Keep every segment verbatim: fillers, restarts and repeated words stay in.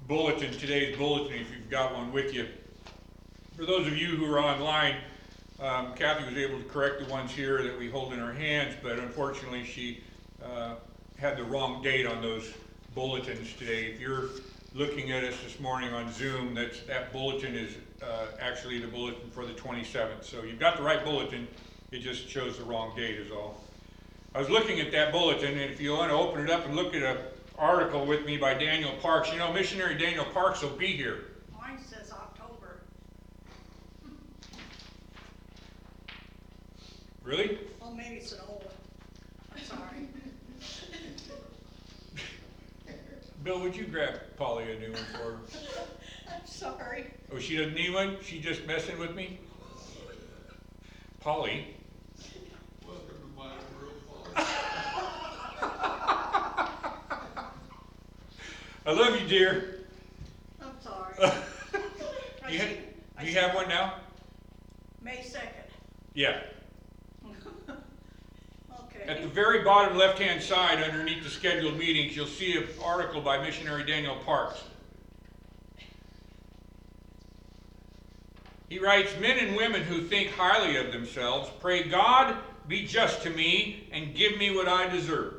bulletin, today's bulletin, if you've got one with you. For those of you who are online, um, Kathy was able to correct the ones here that we hold in our hands, but unfortunately she uh, had the wrong date on those bulletins today. If you're looking at us this morning on Zoom, that's, that bulletin is uh, actually the bulletin for the twenty-seventh. So you've got the right bulletin, it just shows the wrong date is all. I was looking at that bulletin, and if you want to open it up and look at an article with me by Daniel Parks, you know, missionary Daniel Parks will be here. Mine says October. Really? Oh, maybe it's an old one. I'm sorry. Bill, would you grab Polly a new one for her? I'm sorry. Oh, she doesn't need one? She just messing with me? Polly. Welcome to my world, I love you, dear. I'm sorry. do you, have, do you have one now? May second. Yeah. Okay. At the very bottom left-hand side, underneath the scheduled meetings, you'll see an article by missionary Daniel Parks. He writes, "Men and women who think highly of themselves pray God be just to me and give me what I deserve.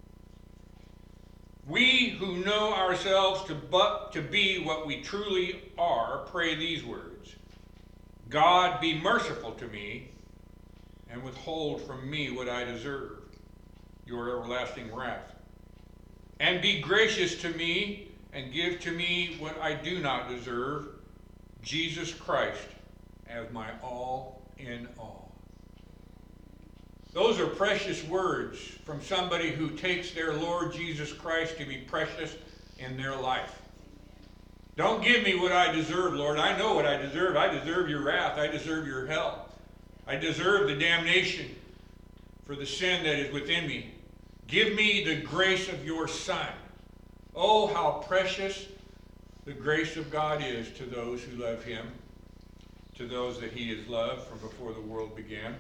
We who know ourselves to, but, to be what we truly are pray these words. God be merciful to me and withhold from me what I deserve, your everlasting wrath. And be gracious to me and give to me what I do not deserve, Jesus Christ as my all in all." Those are precious words from somebody who takes their Lord Jesus Christ to be precious in their life. Don't give me what I deserve, Lord. I know what I deserve. I deserve your wrath. I deserve your hell. I deserve the damnation for the sin that is within me. Give me the grace of your Son. Oh, how precious the grace of God is to those who love him, to those that he has loved from before the world began.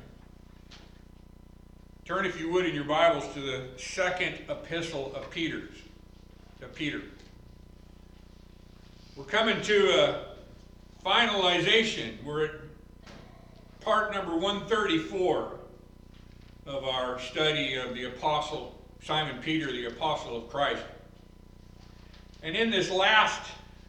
Turn, if you would, in your Bibles to the second epistle of Peter's, of Peter. We're coming to a finalization. We're at part number one thirty-four of our study of the Apostle Simon Peter, the Apostle of Christ. And in this last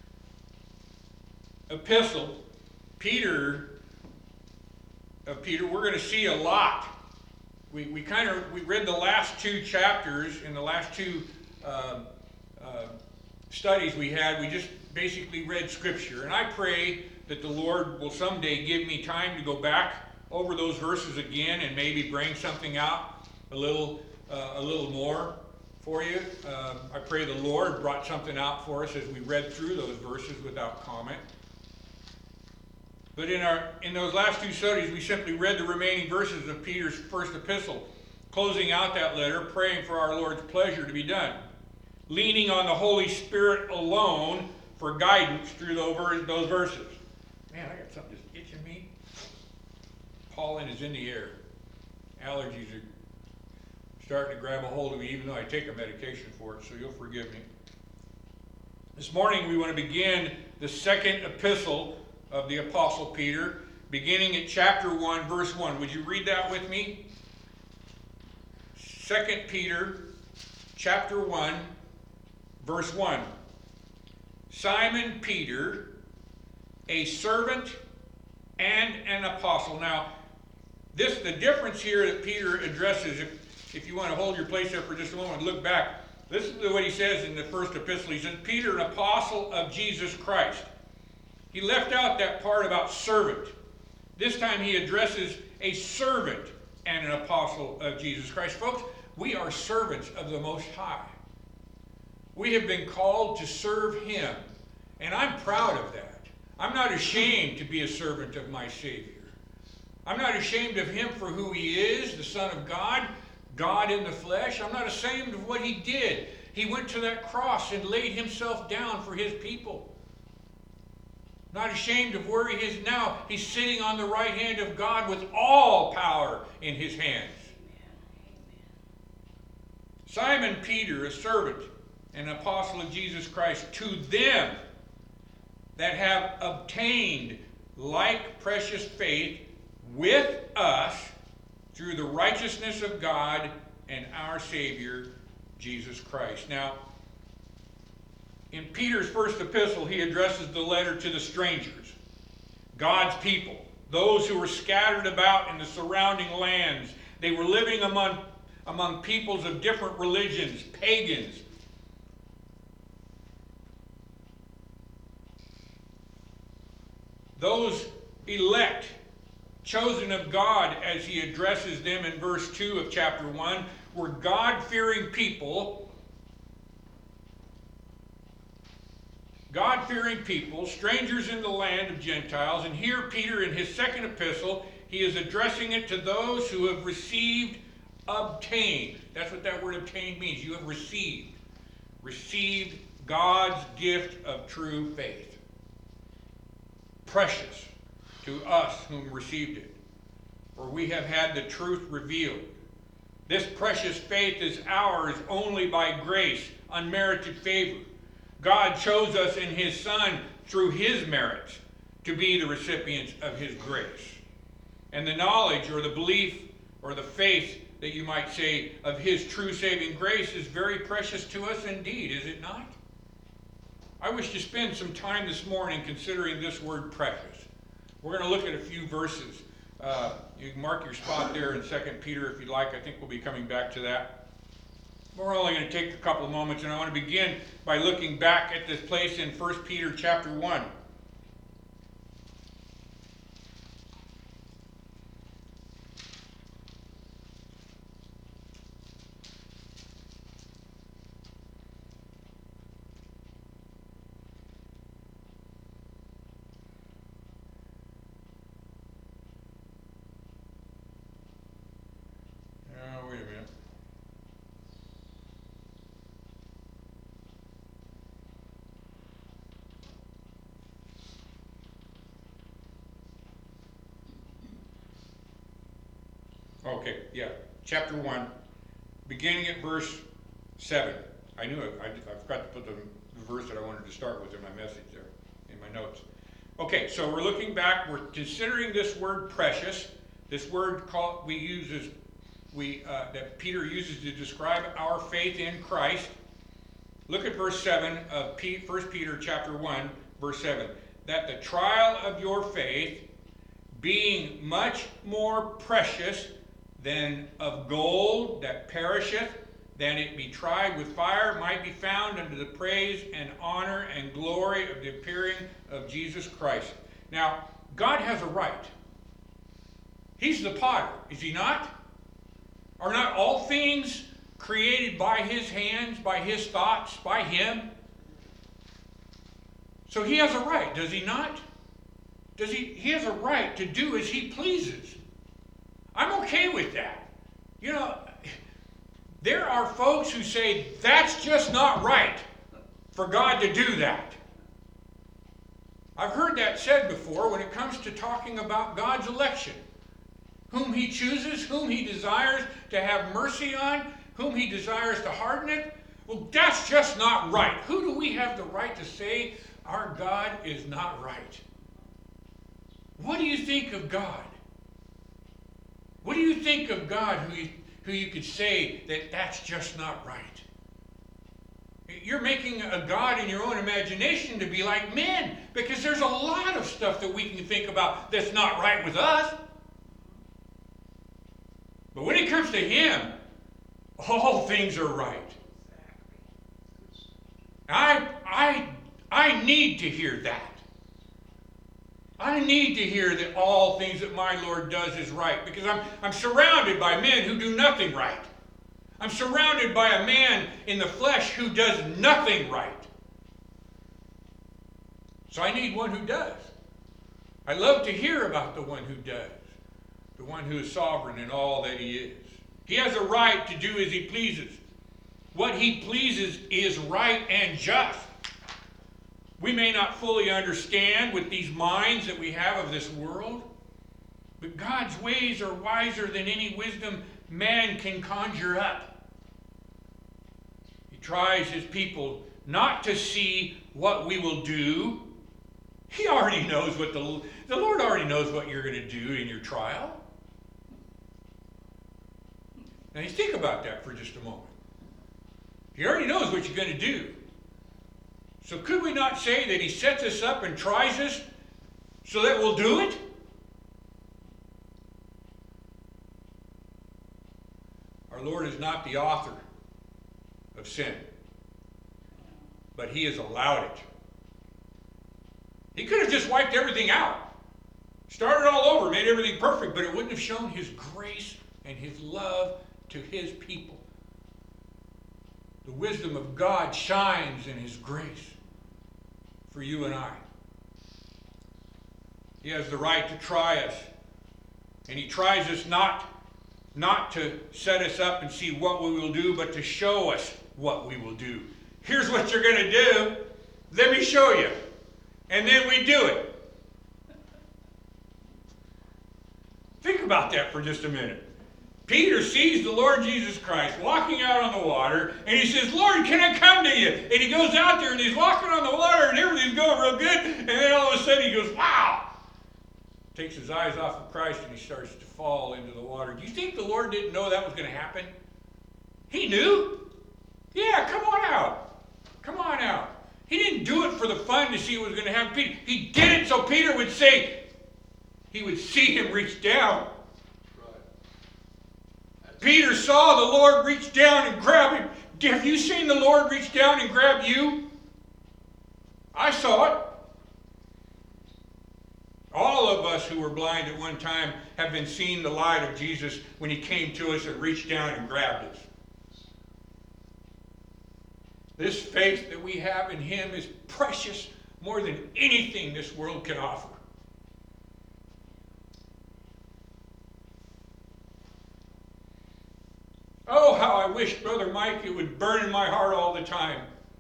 epistle, Peter, of Peter, we're going to see a lot. We, we kind of, we read the last two chapters in the last two uh, uh, studies we had. We just basically read Scripture. And I pray that the Lord will someday give me time to go back over those verses again and maybe bring something out a little, uh, a little more for you. Uh, I pray the Lord brought something out for us as we read through those verses without comment. But in our in those last two studies, we simply read the remaining verses of Peter's first epistle, closing out that letter, praying for our Lord's pleasure to be done, leaning on the Holy Spirit alone for guidance through those verses. Man, I got something just itching me. Pollen is in the air. Allergies are starting to grab a hold of me, even though I take a medication for it, so you'll forgive me. This morning, we want to begin the second epistle of the Apostle Peter, beginning at chapter one, verse one. Would you read that with me? Second Peter, chapter one, verse one. "Simon Peter, a servant and an apostle." Now, this the difference here that Peter addresses, if, if you want to hold your place there for just a moment and look back, listen to what he says in the first epistle. He says, "Peter, an apostle of Jesus Christ." He left out that part about servant. This time he addresses a servant and an apostle of Jesus Christ. Folks, we are servants of the Most High. We have been called to serve him, and I'm proud of that. I'm not ashamed to be a servant of my Savior. I'm not ashamed of him for who he is, the Son of God, God in the flesh. I'm not ashamed of what he did. He went to that cross and laid himself down for his people. Not ashamed of where he is now. He's sitting on the right hand of God with all power in his hands. Simon Peter, a servant and apostle of Jesus Christ, to them that have obtained like precious faith with us through the righteousness of God and our Savior, Jesus Christ. Now, in Peter's first epistle, he addresses the letter to the strangers, God's people, those who were scattered about in the surrounding lands. They were living among, among peoples of different religions, pagans. Those elect, chosen of God, as he addresses them in verse two of chapter one, were God-fearing people, God-fearing people, strangers in the land of Gentiles. And here Peter, in his second epistle, he is addressing it to those who have received, obtained. That's what that word obtained means. You have received. Received God's gift of true faith. Precious to us whom received it. For we have had the truth revealed. This precious faith is ours only by grace, unmerited favor. God chose us in his Son through his merits to be the recipients of his grace. And the knowledge or the belief or the faith that you might say of his true saving grace is very precious to us indeed, is it not? I wish to spend some time this morning considering this word precious. We're going to look at a few verses. Uh, you can mark your spot there in Second Peter if you'd like. I think we'll be coming back to that. We're only going to take a couple of moments, and I want to begin by looking back at this place in First Peter chapter one. Oh, wait a minute. Okay, yeah, chapter one, beginning at verse seven. I knew it, I, I forgot to put the, the verse that I wanted to start with in my message there, in my notes. Okay, so we're looking back, we're considering this word precious, this word called, we use as, we, uh, that Peter uses to describe our faith in Christ. Look at verse seven of First Peter chapter one, verse seven. That the trial of your faith, being much more precious than of gold that perisheth, than it be tried with fire, might be found unto the praise and honor and glory of the appearing of Jesus Christ. Now, God has a right. He's the potter, is he not? Are not all things created by his hands, by his thoughts, by him? So he has a right, does he not? Does he? He has a right to do as he pleases. I'm okay with that. You know, there are folks who say that's just not right for God to do that. I've heard that said before when it comes to talking about God's election. Whom he chooses, whom he desires to have mercy on, whom he desires to harden it. Well, that's just not right. Who do we have the right to say our God is not right? What do you think of God? What do you think of God who you, who you could say that that's just not right? You're making a God in your own imagination to be like men, because there's a lot of stuff that we can think about that's not right with us. But when it comes to him, all things are right. I, I, I need to hear that. I need to hear that all things that my Lord does is right, because I'm, I'm surrounded by men who do nothing right. I'm surrounded by a man in the flesh who does nothing right. So I need one who does. I love to hear about the one who does, the one who is sovereign in all that he is. He has a right to do as he pleases. What he pleases is right and just. We may not fully understand with these minds that we have of this world, but God's ways are wiser than any wisdom man can conjure up. He tries his people not to see what we will do, He already knows what the, the Lord already knows what you're going to do in your trial. Now you think about that for just a moment. He already knows what you're going to do. So could we not say that he sets us up and tries us so that we'll do it? Our Lord is not the author of sin, but he has allowed it. He could have just wiped everything out, started all over, made everything perfect, but it wouldn't have shown his grace and his love to his people. The wisdom of God shines in his grace for you and I. He has the right to try us, and he tries us not, not to set us up and see what we will do, but to show us what we will do. Here's what you're going to do. Let me show you. And then we do it. Think about that for just a minute. Peter sees the Lord Jesus Christ walking out on the water, and he says, Lord, can I come to you? And he goes out there, and he's walking on the water, and everything's going real good, and then all of a sudden he goes, wow! Takes his eyes off of Christ, and he starts to fall into the water. Do you think the Lord didn't know that was going to happen? He knew. Yeah, come on out. Come on out. He didn't do it for the fun to see what was going to happen. Peter, he did it so Peter would say, he would see him reach down. Right. Peter saw the Lord reach down and grab him. Have you seen the Lord reach down and grab you? I saw it. All of us who were blind at one time have been seeing the light of Jesus when he came to us and reached down and grabbed us. This faith that we have in him is precious more than anything this world can offer. Oh, how I wish, Brother Mike, it would burn in my heart all the time.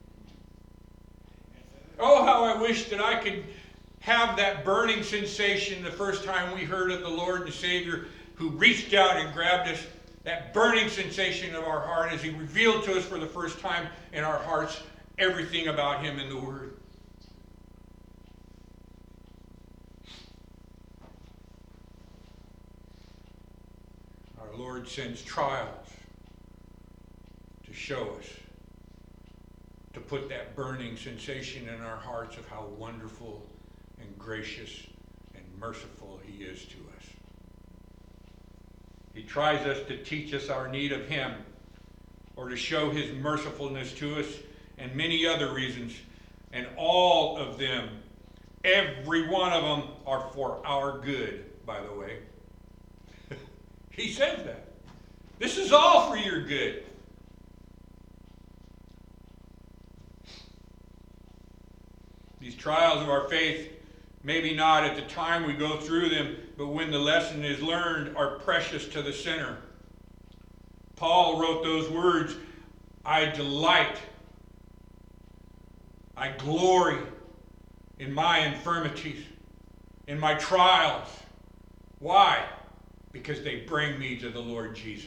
Oh, how I wish that I could have that burning sensation the first time we heard of the Lord and Savior who reached out and grabbed us. That burning sensation of our heart as he revealed to us for the first time in our hearts everything about him in the Word. Our Lord sends trials to show us, to put that burning sensation in our hearts of how wonderful and gracious and merciful he is to us. He tries us to teach us our need of him, or to show his mercifulness to us, and many other reasons. And all of them, every one of them, are for our good, by the way. He says that. This is all for your good. These trials of our faith, maybe not at the time we go through them, but when the lesson is learned, are precious to the sinner. Paul wrote those words, I delight, I glory in my infirmities, in my trials. Why? Because they bring me to the Lord Jesus.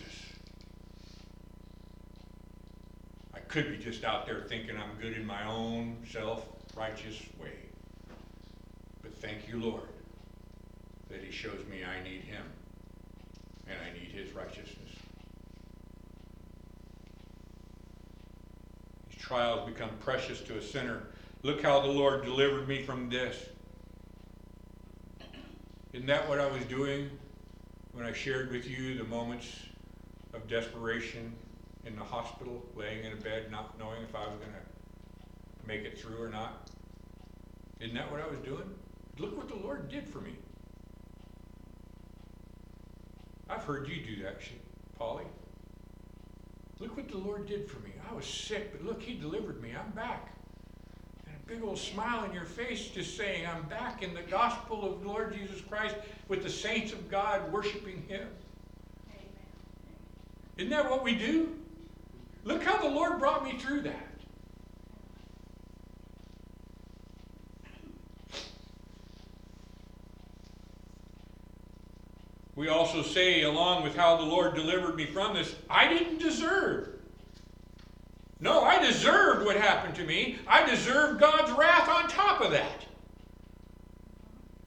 I could be just out there thinking I'm good in my own self-righteous way. But thank you, Lord, that he shows me I need him and I need his righteousness. These trials become precious to a sinner. Look how the Lord delivered me from this. Isn't that what I was doing when I shared with you the moments of desperation in the hospital, laying in a bed, not knowing if I was going to make it through or not? Isn't that what I was doing? Look what the Lord did for me. I've heard you do that, Polly. Look what the Lord did for me. I was sick, but look, he delivered me. I'm back. And a big old smile on your face just saying, I'm back in the gospel of the Lord Jesus Christ with the saints of God worshiping him. Amen. Isn't that what we do? Look how the Lord brought me through that. We also say, along with how the Lord delivered me from this, I didn't deserve. No, I deserved what happened to me. I deserved God's wrath on top of that.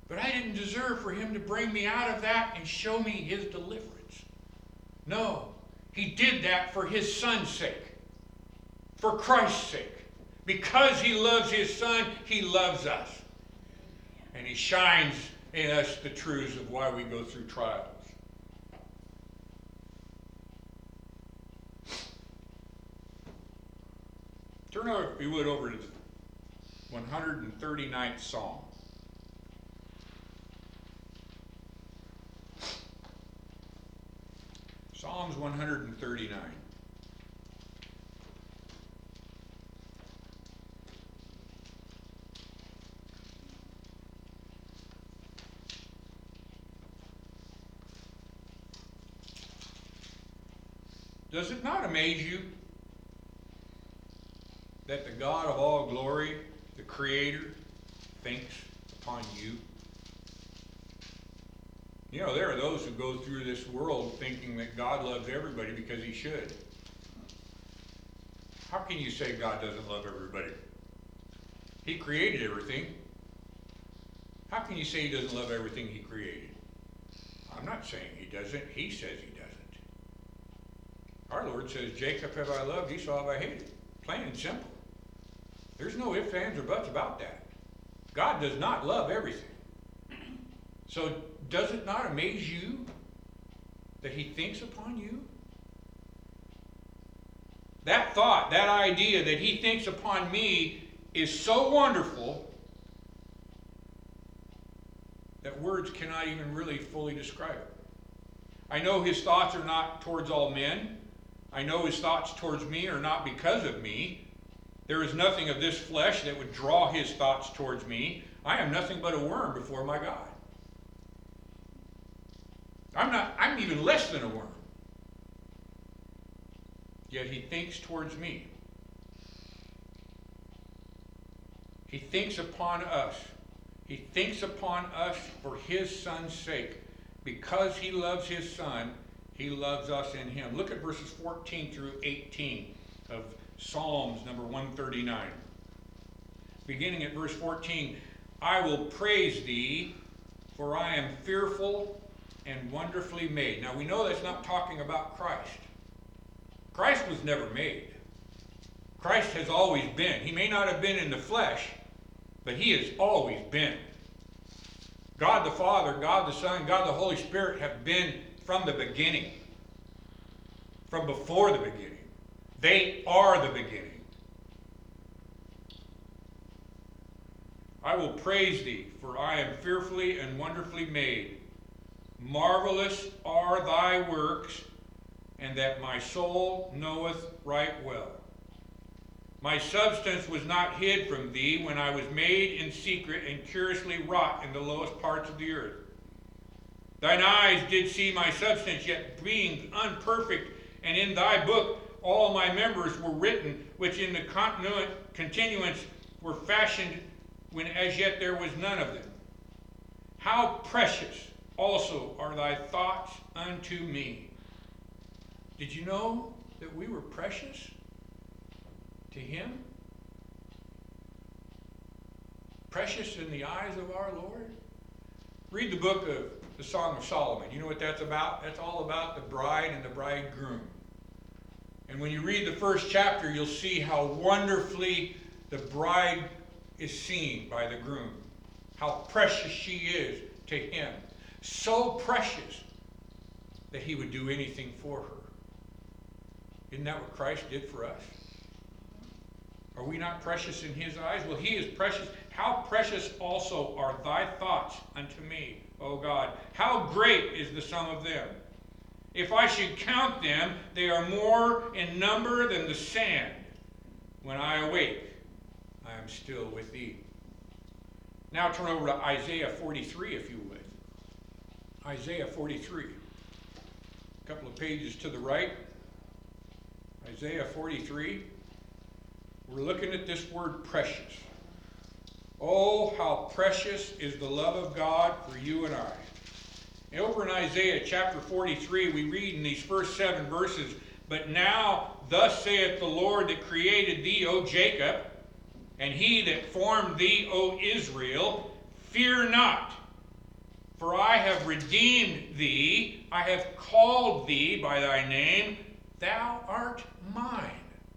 But I didn't deserve for him to bring me out of that and show me his deliverance. No, he did that for his son's sake, for Christ's sake. Because he loves his son, he loves us. And he shines in us the truths of why we go through trials. Turn over, if you would, over to the one hundred thirty-ninth Psalm. Psalms one hundred thirty-nine. Does it not amaze you that the God of all glory, the Creator, thinks upon you? You know, there are those who go through this world thinking that God loves everybody because he should. How can you say God doesn't love everybody? He created everything. How can you say he doesn't love everything he created? I'm not saying he doesn't. He says he doesn't. Our Lord says, Jacob have I loved, Esau have I hated. Plain and simple. There's no ifs, ands, or buts about that. God does not love everything. So does it not amaze you that he thinks upon you? That thought, that idea that he thinks upon me is so wonderful that words cannot even really fully describe it. I know his thoughts are not towards all men. I know his thoughts towards me are not because of me. There is nothing of this flesh that would draw his thoughts towards me. I am nothing but a worm before my God. I'm not, I'm even less than a worm. Yet he thinks towards me. He thinks upon us. He thinks upon us for his son's sake. Because he loves his son, he loves us in him. Look at verses fourteen through eighteen of Psalms number one thirty-nine. Beginning at verse fourteen, I will praise thee, for I am fearful and wonderfully made. Now we know that's not talking about Christ. Christ was never made. Christ has always been. He may not have been in the flesh, but he has always been. God the Father, God the Son, God the Holy Spirit have been from the beginning. From before the beginning. They are the beginning. I will praise thee, for I am fearfully and wonderfully made. Marvelous are thy works, and that my soul knoweth right well. My substance was not hid from thee when I was made in secret and curiously wrought in the lowest parts of the earth. Thine eyes did see my substance, yet being unperfect, and in thy book all my members were written, which in the continu- continuance were fashioned when as yet there was none of them. How precious also are thy thoughts unto me. Did you know that we were precious to him? Precious in the eyes of our Lord? Read the book of the Song of Solomon. You know what that's about? That's all about the bride and the bridegroom. And when you read the first chapter, you'll see how wonderfully the bride is seen by the groom. How precious she is to him. So precious that he would do anything for her. Isn't that what Christ did for us? Are we not precious in his eyes? Well, he is precious. How precious also are thy thoughts unto me, O God. How great is the sum of them. If I should count them, they are more in number than the sand. When I awake, I am still with thee. Now turn over to Isaiah forty-three, if you would. Isaiah forty-three. A couple of pages to the right. Isaiah forty-three. We're looking at this word precious. Oh, how precious is the love of God for you and I. And over in Isaiah chapter forty-three, we read in these first seven verses, But now thus saith the Lord that created thee, O Jacob, and he that formed thee, O Israel, fear not, For I have redeemed thee, I have called thee by thy name, thou art mine.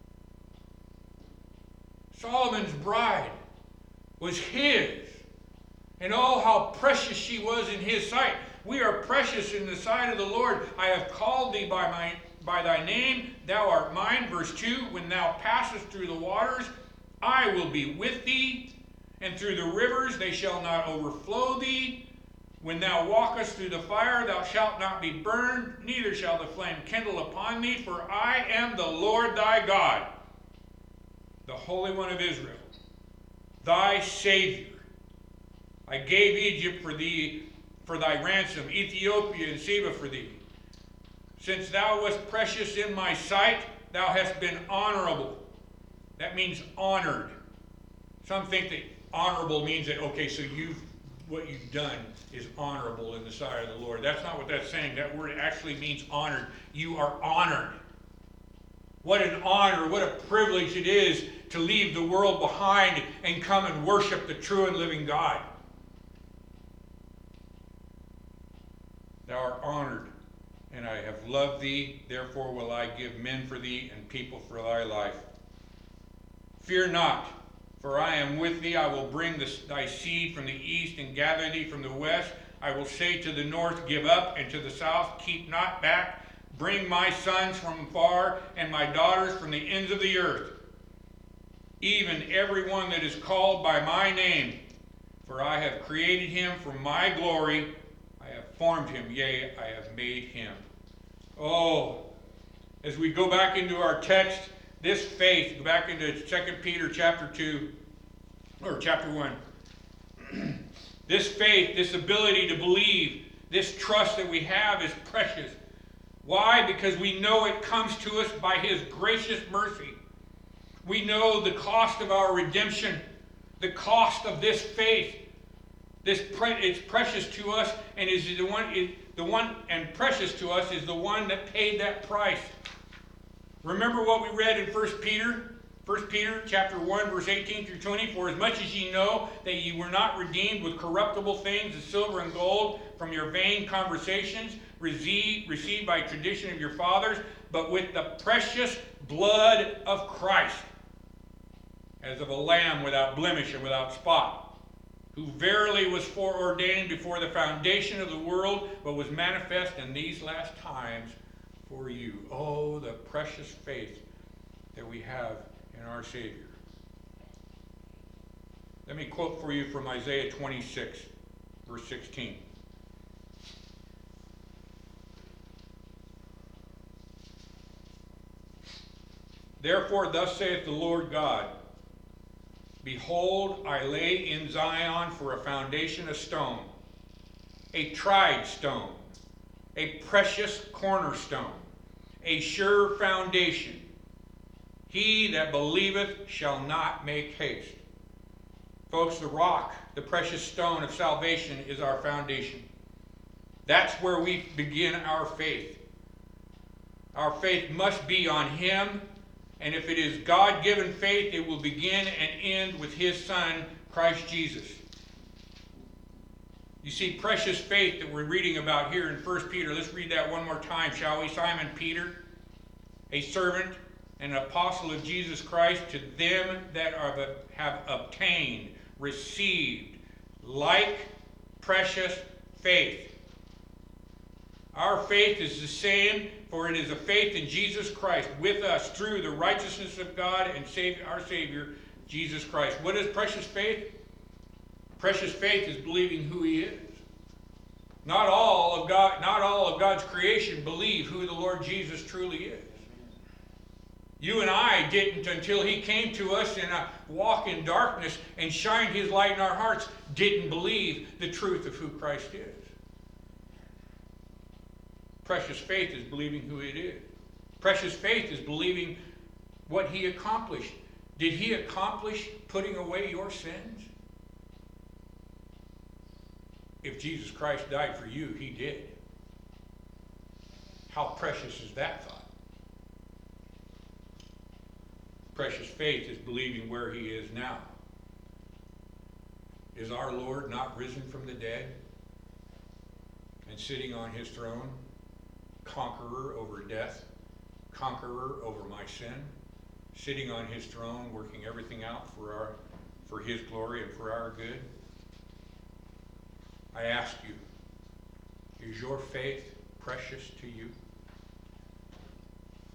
Solomon's bride was his. And oh, how precious she was in his sight. We are precious in the sight of the Lord. I have called thee by my by thy name, thou art mine. Verse two, when thou passest through the waters, I will be with thee, and through the rivers they shall not overflow thee. When thou walkest through the fire, thou shalt not be burned, neither shall the flame kindle upon thee, for I am the Lord thy God, the Holy One of Israel, thy Savior. I gave Egypt for thee, for thy ransom, Ethiopia and Seba for thee. Since thou wast precious in my sight, thou hast been honorable. That means honored. Some think that honorable means that, okay, so you've, what you've done is honorable in the sight of the Lord. That's not what that's saying. That word actually means honored. You are honored. What an honor, what a privilege it is to leave the world behind and come and worship the true and living God. Thou art honored, and I have loved thee, therefore will I give men for thee and people for thy life. Fear not, for I am with thee. I will bring this, thy seed from the east and gather thee from the west. I will say to the north, give up, and to the south, keep not back. Bring my sons from far, and my daughters from the ends of the earth, even every one that is called by my name. For I have created him for my glory. I have formed him, yea, I have made him. Oh, as we go back into our text, this faith, go back into Second Peter chapter two, or chapter one. This faith, this ability to believe, this trust that we have is precious. Why? Because we know it comes to us by his gracious mercy. We know the cost of our redemption, the cost of this faith. This pre- it's precious to us, and is the one, it, the one, and precious to us is the one that paid that price. Remember what we read in First Peter, First Peter chapter one, verse eighteen through twenty. For as much as ye know that ye were not redeemed with corruptible things, as silver and gold, from your vain conversations, received, received by tradition of your fathers, but with the precious blood of Christ, as of a lamb without blemish and without spot, who verily was foreordained before the foundation of the world, but was manifest in these last times for you. Oh, the precious faith that we have in our Savior. Let me quote for you from Isaiah twenty-six, verse sixteen. Therefore, thus saith the Lord God, behold, I lay in Zion for a foundation a stone, a tried stone, a precious cornerstone, a sure foundation. He that believeth shall not make haste. Folks, the rock, the precious stone of salvation is our foundation. That's where we begin our faith. Our faith must be on him. And if it is God-given faith, it will begin and end with his Son, Christ Jesus. You see, precious faith that we're reading about here in First Peter. Let's read that one more time, shall we? Simon Peter, a servant and an apostle of Jesus Christ, to them that are, have obtained, received, like precious faith. Our faith is the same, for it is a faith in Jesus Christ with us through the righteousness of God and Savior, our Savior, Jesus Christ. What is precious faith? Precious faith is believing who he is. Not all of God, not all of God's creation believe who the Lord Jesus truly is. You and I didn't, until he came to us in a walk in darkness and shined his light in our hearts, didn't believe the truth of who Christ is. Precious faith is believing who it is. Precious faith is believing what he accomplished. Did he accomplish putting away your sins? If Jesus Christ died for you, he did. How precious is that thought? Precious faith is believing where he is now. Is our Lord not risen from the dead? and sitting on his throne, conqueror over death, conqueror over my sin, sitting on his throne, working everything out for our, for his glory and for our good. I ask you, is your faith precious to you?